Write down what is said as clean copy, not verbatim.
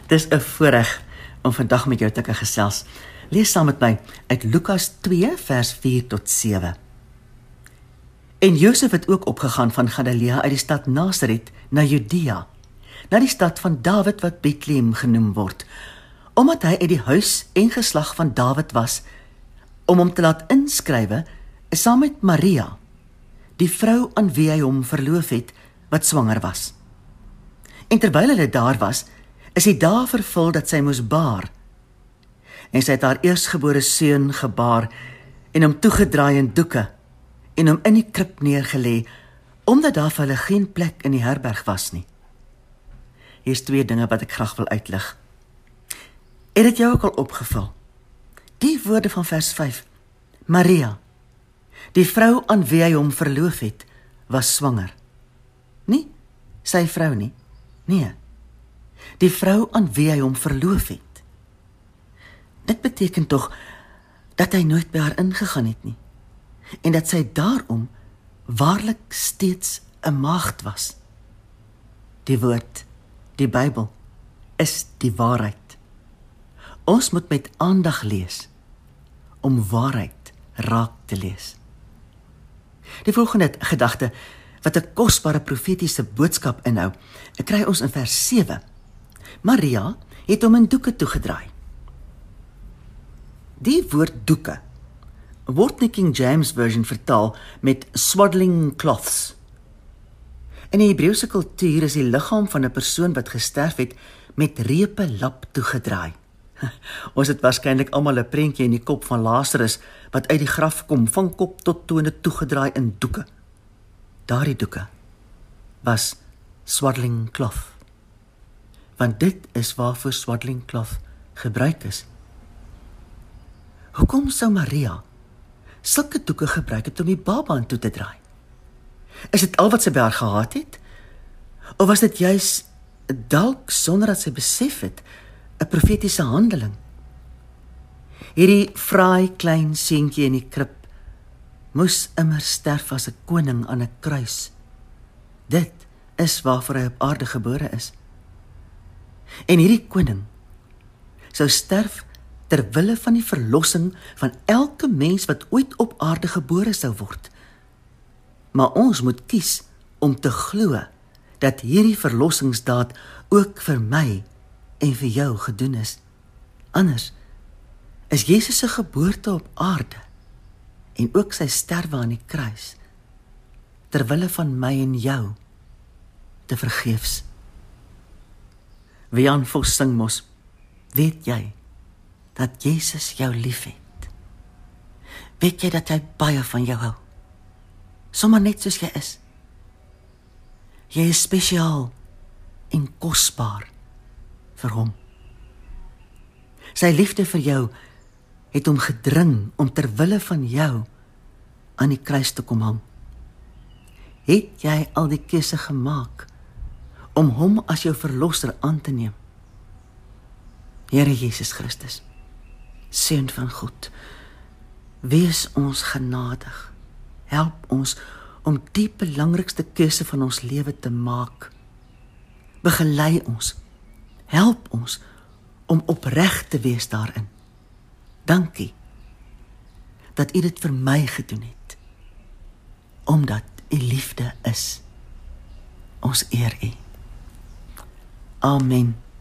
Dis 'n voorreg om vandag met jou te kan gesels. Lees saam met my uit Lukas 2 vers 4 tot 7. En Josef het ook opgegaan van Galilea uit die stad Nasaret na Judea, na die stad van Dawid wat Bethlehem genoem word, omdat hy uit die huis en geslag van Dawid was, om hom te laat inskrywe saam met Maria, die vrou aan wie hy hom verloof het, wat swanger was. En terwyl hulle daar was, is die dae vervul dat sy moes baar. En sy het haar eerstgebore seun gebaar en hom toegedraai in doeke en hom in die krib neergelê, omdat daar vir hulle geen plek in die herberg was nie. Hier is 2 dinge wat ek graag wil uitlig. Het dit jou ook al opgeval? Die woorde van vers 5. Maria, die vrou aan wie hy hom verloof het, was swanger. Nie sy vrou nie. Nee. Die vrou aan wie hy hom verloof het. Dit beteken tog dat hy nooit by haar ingegaan het nie. En dat sy daarom waarlik steeds 'n maagd was. Die woord, die Bybel, is die waarheid. Ons moet met aandag lees om waarheid raak te lees. Die volgende gedagte wat 'n kosbare profetiese boodskap inhou, kry ons in vers 7. Maria het hom in doeke toegedraai. Die woord doeke word in die King James Version vertaal met swaddling cloths. In die Hebreëse kultuur is die liggaam van 'n persoon wat gesterf het met repe lap toegedraai. Ons het waarskynlik almal 'n prentjie in die kop van Lazarus wat uit die graf kom, van kop tot tone toegedraai in doeke. Daardie doeke was swaddling cloth. Want dit is waarvoor swaddling cloth gebruik is. Hoekom sou Maria sulke doeke gebruik het om die baba aan toe te draai? Is dit al wat sy by haar gehad het? Of was dit juis, dalk sonder dat sy besef het, 'n profetiese handeling? Hierdie fraai klein seentjie in die krib moes immer sterf as 'n koning aan 'n kruis. Dit is waarvoor hy op aarde gebore is. En hierdie koning sou sterf ter wille van die verlossing van elke mens wat ooit op aarde gebore sou word. Maar ons moet kies om te glo dat hierdie verlossingsdaad ook vir my en vir jou gedoen is. Anders is Jesus se geboorte op aarde en ook sy sterwe aan die kruis ter wille van my en jou te vergeefs. Wiaan Vos sing mos, weet jy dat Jesus jou liefhet? Weet jy dat hy baie van jou hou? Sommer net soos jy is. Jy is spesiaal en kosbaar vir hom. Sy liefde vir jou het hom gedring om ter wille van jou aan die kruis te kom hang. Het jy al die keuse gemaak om hom as jou verlosser aan te neem? Here Jesus Christus, Seun van God, wees ons genadig. Help ons om die belangrikste keuse van ons lewe te maak. Begelei ons, help ons om opreg te wees daarin. Dankie dat U dit vir my gedoen het, omdat U liefde is. Ons eer U. Amen.